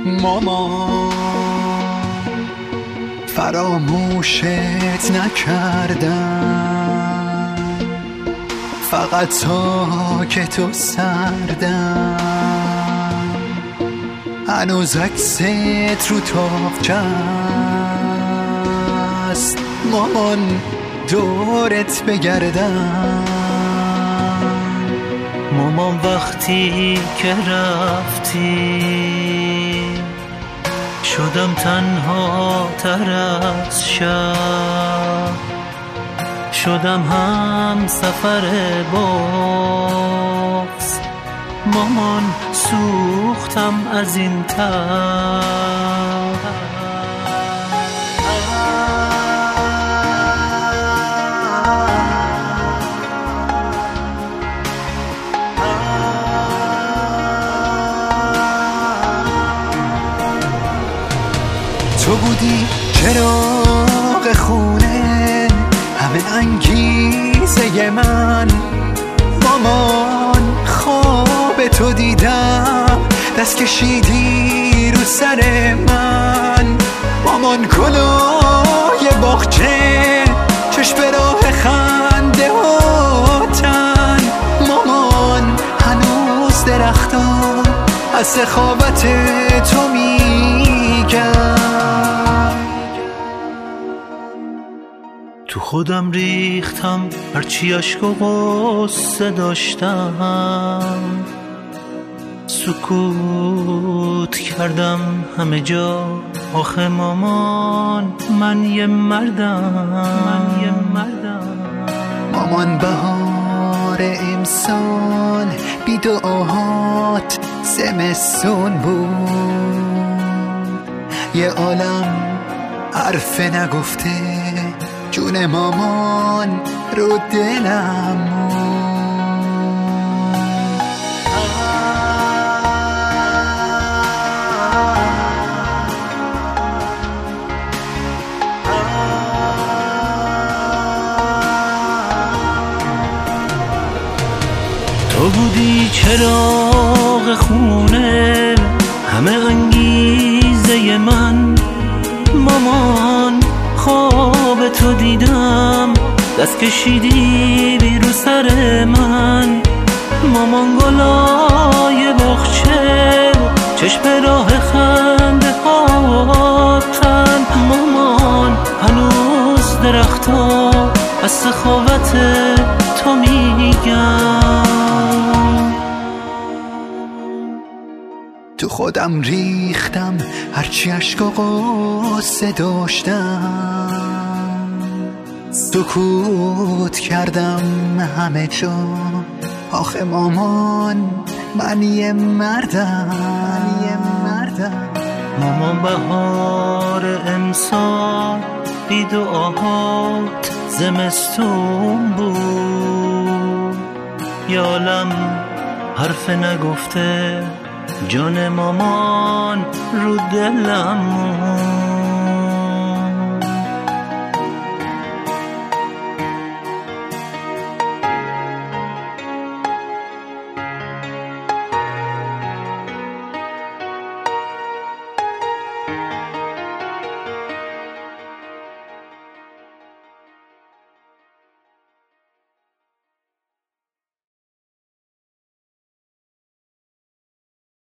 مامان فراموشت نکردم، فقط تا که تو سردم، هنوز عکست رو تاقچه است. مامان دورت بگردم. مامان وقتی که رفتی شدم تنها تر از شب، شدم هم سفر بغض. مامان سوختم از این تب. تو بودی چراغ خونه، همه انگیزه من. مامان خواب تو دیدم، دست کشیدی رو سر من. مامان گلای باغچه، چشم به راه خنده هاتن. مامان هنوز درختا از سخاوت تو میگن. تو خودم ریختم هرچی عشق و غصه داشتم، سکوت کردم همه جا. آخه مامان من یه مردم. مامان بهار امسال بی دعاهات زمستون بود. یه عالم حرف نگفته جون مامان رو دلم. تو بودی چراغ خونه، همه انگیزه من. مامان خواب تو دیدم، دست کشیدی رو سر من. مامان گلای باغچه، چشم به راه خنده هاتن. مامان هنوز درختا از سخاوت تو میگن. تو خودم ریختم هرچی عشق و غصه داشتم، سکوت کردم همه جا. آخه مامان من یه مردم. مامان بهار امسال بی دعاهات زمستون بود. یه عالم حرف نگفته جان مامان رو دلم.